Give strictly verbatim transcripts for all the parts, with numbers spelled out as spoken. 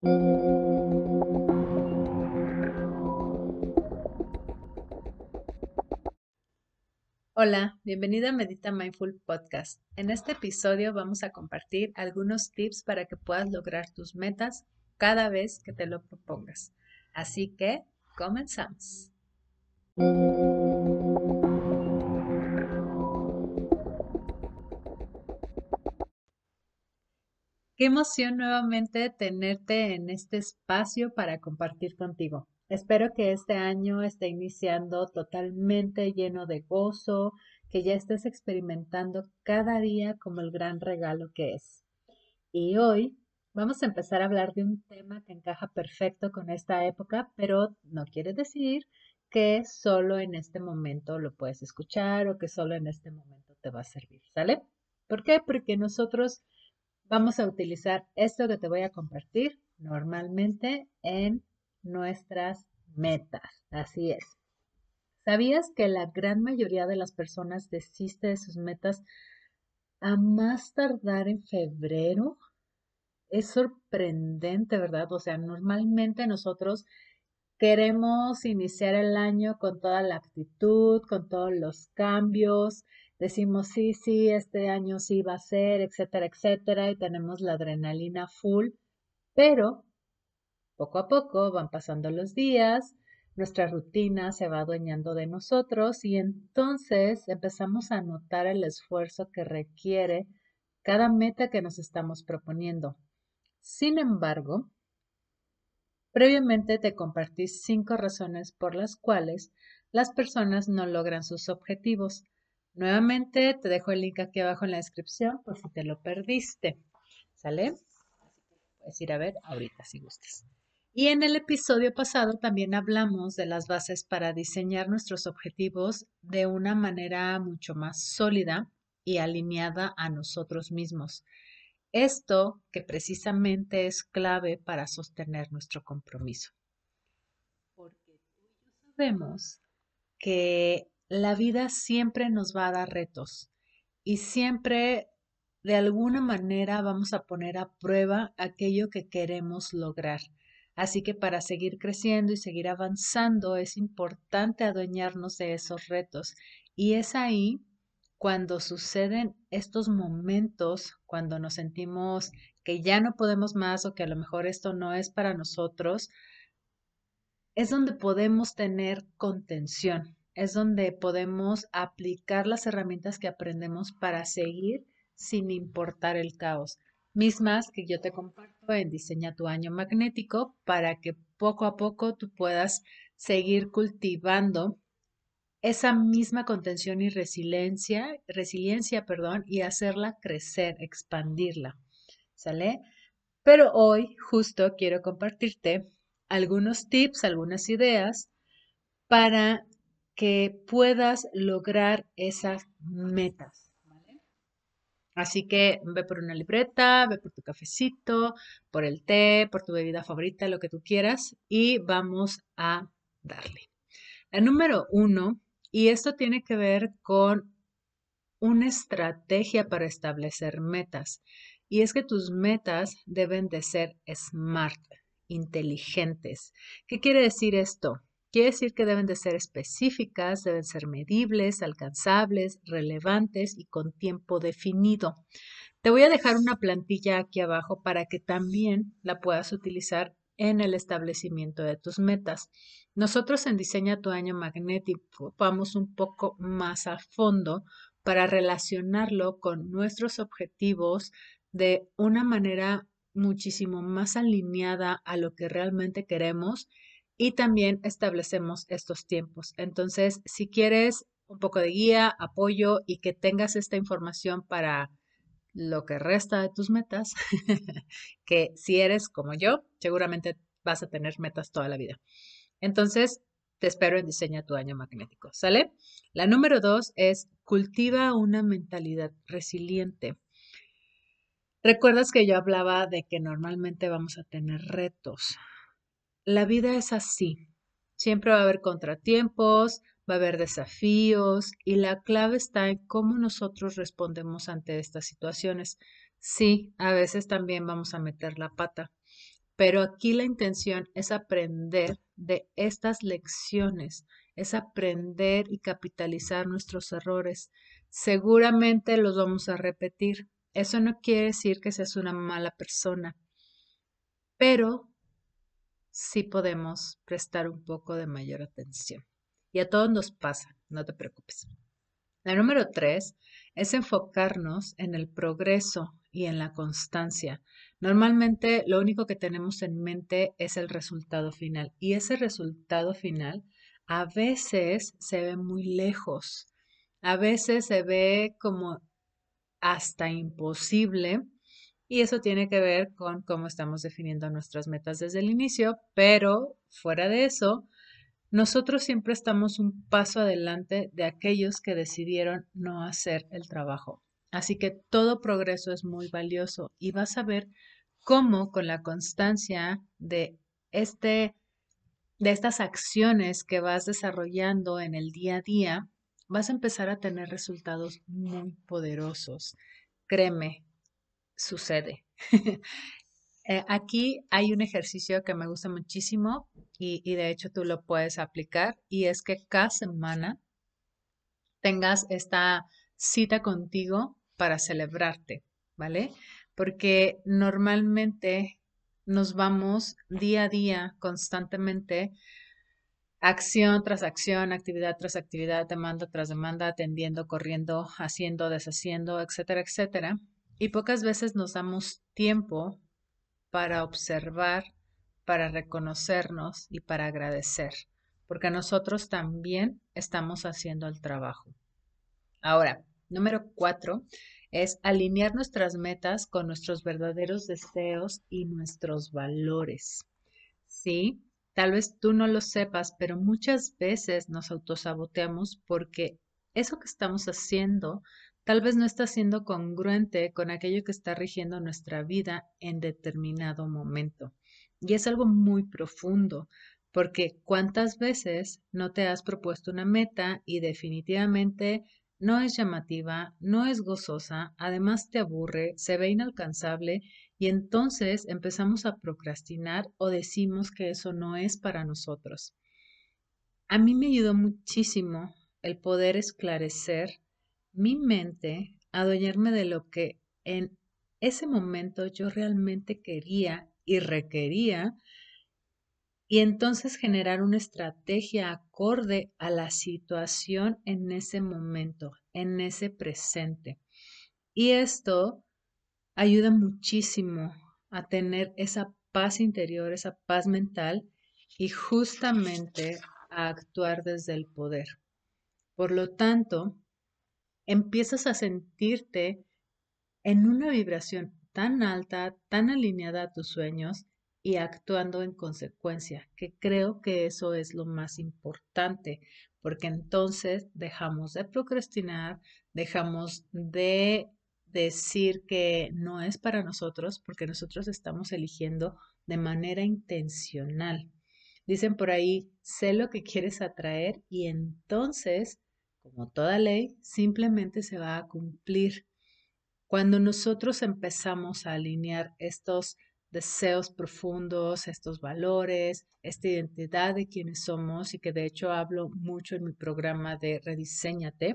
Hola, bienvenida a Medita Mindful Podcast. En este episodio vamos a compartir algunos tips para que puedas lograr tus metas cada vez que te lo propongas. Así que, comenzamos. Qué emoción nuevamente tenerte en este espacio para compartir contigo. Espero que este año esté iniciando totalmente lleno de gozo, que ya estés experimentando cada día como el gran regalo que es. Y hoy vamos a empezar a hablar de un tema que encaja perfecto con esta época, pero no quiere decir que solo en este momento lo puedes escuchar o que solo en este momento te va a servir, ¿sale? ¿Por qué? Porque nosotros vamos a utilizar esto que te voy a compartir normalmente en nuestras metas. Así es. ¿Sabías que la gran mayoría de las personas desiste de sus metas a más tardar en febrero? Es sorprendente, ¿verdad? O sea, normalmente nosotros queremos iniciar el año con toda la actitud, con todos los cambios. Decimos, sí, sí, este año sí va a ser, etcétera, etcétera, y tenemos la adrenalina full, pero poco a poco van pasando los días, nuestra rutina se va adueñando de nosotros y entonces empezamos a notar el esfuerzo que requiere cada meta que nos estamos proponiendo. Sin embargo, previamente te compartí cinco razones por las cuales las personas no logran sus objetivos. Nuevamente te dejo el link aquí abajo en la descripción por si te lo perdiste. ¿Sale? Puedes ir a ver ahorita si gustas. Y en el episodio pasado también hablamos de las bases para diseñar nuestros objetivos de una manera mucho más sólida y alineada a nosotros mismos. Esto que precisamente es clave para sostener nuestro compromiso. Porque tú y yo sabemos que la vida siempre nos va a dar retos y siempre de alguna manera vamos a poner a prueba aquello que queremos lograr. Así que para seguir creciendo y seguir avanzando es importante adueñarnos de esos retos. Y es ahí cuando suceden estos momentos, cuando nos sentimos que ya no podemos más o que a lo mejor esto no es para nosotros, es donde podemos tener contención, es donde podemos aplicar las herramientas que aprendemos para seguir sin importar el caos. Mismas que yo te comparto en Diseña tu año magnético para que poco a poco tú puedas seguir cultivando esa misma contención y resiliencia, resiliencia, perdón, y hacerla crecer, expandirla. ¿Sale? Pero hoy justo quiero compartirte algunos tips, algunas ideas para que puedas lograr esas metas. ¿Vale? Así que ve por una libreta, ve por tu cafecito, por el té, por tu bebida favorita, lo que tú quieras, y vamos a darle. La número uno, y esto tiene que ver con una estrategia para establecer metas. Y es que tus metas deben de ser smart, inteligentes. ¿Qué quiere decir esto? Quiere decir que deben de ser específicas, deben ser medibles, alcanzables, relevantes y con tiempo definido. Te voy a dejar una plantilla aquí abajo para que también la puedas utilizar en el establecimiento de tus metas. Nosotros en Diseña tu año magnético vamos un poco más a fondo para relacionarlo con nuestros objetivos de una manera muchísimo más alineada a lo que realmente queremos y también establecemos estos tiempos. Entonces, si quieres un poco de guía, apoyo y que tengas esta información para lo que resta de tus metas, que si eres como yo, seguramente vas a tener metas toda la vida. Entonces, te espero en Diseña tu año magnético, ¿sale? La número dos es cultiva una mentalidad resiliente. Recuerdas que yo hablaba de que normalmente vamos a tener retos. La vida es así. Siempre va a haber contratiempos, va a haber desafíos y la clave está en cómo nosotros respondemos ante estas situaciones. Sí, a veces también vamos a meter la pata, Pero aquí la intención es aprender de estas lecciones, es aprender y capitalizar nuestros errores. Seguramente los vamos a repetir. Eso no quiere decir que seas una mala persona, pero sí podemos prestar un poco de mayor atención. Y a todos nos pasa, no te preocupes. La número tres es enfocarnos en el progreso y en la constancia. Normalmente lo único que tenemos en mente es el resultado final y ese resultado final a veces se ve muy lejos, a veces se ve como hasta imposible y eso tiene que ver con cómo estamos definiendo nuestras metas desde el inicio, pero fuera de eso, nosotros siempre estamos un paso adelante de aquellos que decidieron no hacer el trabajo. Así que todo progreso es muy valioso y vas a ver cómo con la constancia de este de estas acciones que vas desarrollando en el día a día, vas a empezar a tener resultados muy poderosos. Créeme, sucede. Eh, aquí hay un ejercicio que me gusta muchísimo y, y de hecho tú lo puedes aplicar y es que cada semana tengas esta cita contigo para celebrarte, ¿vale? Porque normalmente nos vamos día a día constantemente, acción tras acción, actividad tras actividad, demanda tras demanda, atendiendo, corriendo, haciendo, deshaciendo, etcétera, etcétera. Y pocas veces nos damos tiempo para observar, para reconocernos y para agradecer, porque nosotros también estamos haciendo el trabajo. Ahora, número cuatro es alinear nuestras metas con nuestros verdaderos deseos y nuestros valores. Sí, tal vez tú no lo sepas, pero muchas veces nos autosaboteamos porque eso que estamos haciendo tal vez no está siendo congruente con aquello que está rigiendo nuestra vida en determinado momento. Y es algo muy profundo, porque ¿cuántas veces no te has propuesto una meta y definitivamente no es llamativa, no es gozosa, además te aburre, se ve inalcanzable y entonces empezamos a procrastinar o decimos que eso no es para nosotros? A mí me ayudó muchísimo el poder esclarecer mi mente, adueñarme de lo que en ese momento yo realmente quería y requería y entonces generar una estrategia acorde a la situación en ese momento, en ese presente. Y esto ayuda muchísimo a tener esa paz interior, esa paz mental y justamente a actuar desde el poder. Por lo tanto, empiezas a sentirte en una vibración tan alta, tan alineada a tus sueños y actuando en consecuencia, que creo que eso es lo más importante, porque entonces dejamos de procrastinar, dejamos de decir que no es para nosotros, porque nosotros estamos eligiendo de manera intencional. Dicen por ahí, sé lo que quieres atraer y entonces, como toda ley, simplemente se va a cumplir. Cuando nosotros empezamos a alinear estos deseos profundos, estos valores, esta identidad de quienes somos y que de hecho hablo mucho en mi programa de Rediséñate,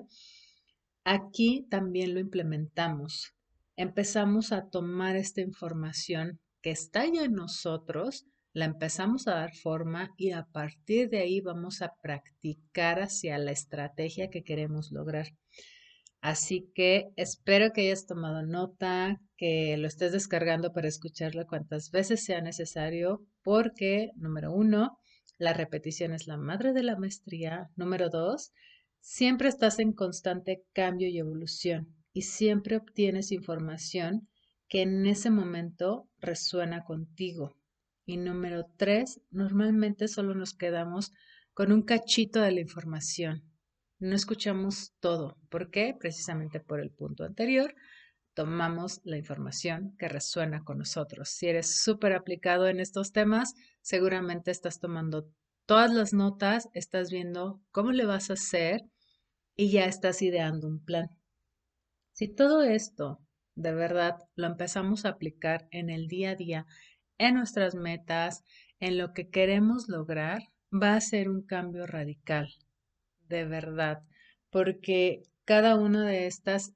aquí también lo implementamos. Empezamos a tomar esta información que está ya en nosotros, la empezamos a dar forma y a partir de ahí vamos a practicar hacia la estrategia que queremos lograr. Así que espero que hayas tomado nota, que lo estés descargando para escucharlo cuantas veces sea necesario, porque, número uno, la repetición es la madre de la maestría. Número dos, siempre estás en constante cambio y evolución y siempre obtienes información que en ese momento resuena contigo. Y número tres, normalmente solo nos quedamos con un cachito de la información, no escuchamos todo. ¿Por qué? Precisamente por el punto anterior. Tomamos la información que resuena con nosotros. Si eres súper aplicado en estos temas, seguramente estás tomando todas las notas, estás viendo cómo le vas a hacer y ya estás ideando un plan. Si todo esto de verdad lo empezamos a aplicar en el día a día, en nuestras metas, en lo que queremos lograr, va a ser un cambio radical, de verdad, porque cada una de estas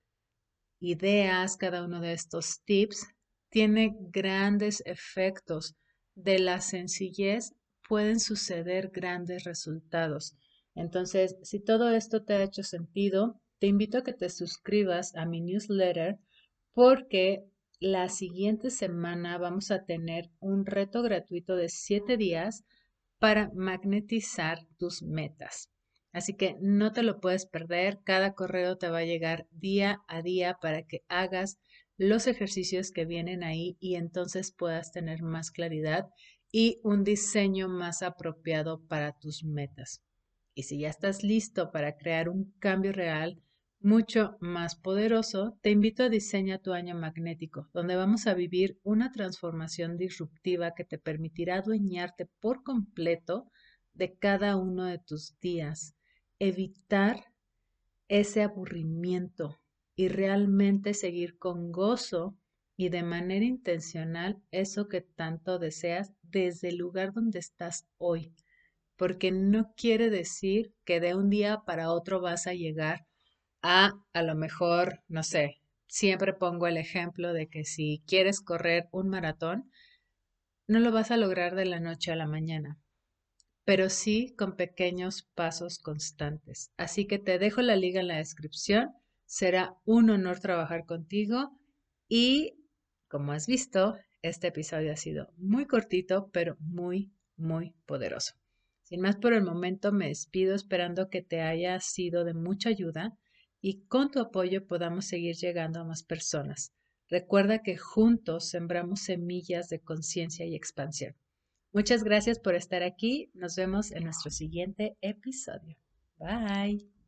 ideas, cada uno de estos tips tiene grandes efectos. De la sencillez pueden suceder grandes resultados. Entonces, si todo esto te ha hecho sentido, te invito a que te suscribas a mi newsletter porque la siguiente semana vamos a tener un reto gratuito de siete días para magnetizar tus metas. Así que no te lo puedes perder. Cada correo te va a llegar día a día para que hagas los ejercicios que vienen ahí y entonces puedas tener más claridad y un diseño más apropiado para tus metas. Y si ya estás listo para crear un cambio real, mucho más poderoso, te invito a Diseña tu año magnético, donde vamos a vivir una transformación disruptiva que te permitirá adueñarte por completo de cada uno de tus días, evitar ese aburrimiento y realmente seguir con gozo y de manera intencional eso que tanto deseas desde el lugar donde estás hoy, porque no quiere decir que de un día para otro vas a llegar a a lo mejor, no sé, siempre pongo el ejemplo de que si quieres correr un maratón, no lo vas a lograr de la noche a la mañana, pero sí con pequeños pasos constantes. Así que te dejo la liga en la descripción. Será un honor trabajar contigo y, como has visto, este episodio ha sido muy cortito, pero muy, muy poderoso. Sin más por el momento, me despido esperando que te haya sido de mucha ayuda y con tu apoyo podamos seguir llegando a más personas. Recuerda que juntos sembramos semillas de conciencia y expansión. Muchas gracias por estar aquí. Nos vemos en nuestro siguiente episodio. Bye.